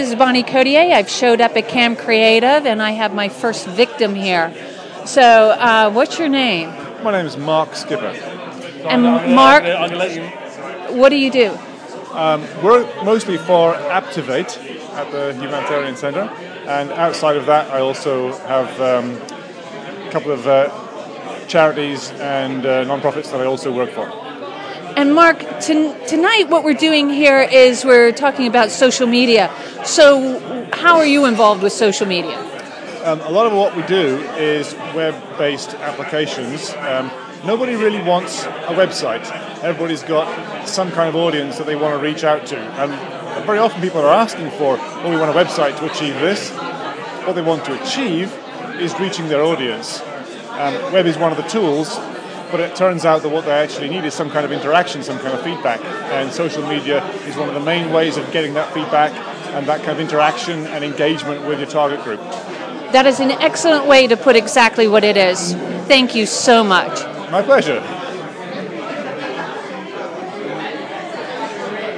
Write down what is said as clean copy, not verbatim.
This is Bonnie Codier. I've showed up at Cam Creative and I have my first victim here. So, what's your name? My name is Mark Skipper. And Mark, what do you do? We're mostly for Aptivate at the Humanitarian Centre, and outside of that I also have a couple of charities and non-profits that I also work for. And Mark, tonight what we're doing here is we're talking about social media. So how are you involved with social media? A lot of what we do is web-based applications. Nobody really wants a website. Everybody's got some kind of audience that they want to reach out to. And very often people are asking for, well, we want a website to achieve this. What they want to achieve is reaching their audience. Web is one of the tools, but it turns out that what they actually need is some kind of interaction, some kind of feedback. And social media is one of the main ways of getting that feedback and that kind of interaction and engagement with your target group. That is an excellent way to put exactly what it is. Thank you so much. My pleasure.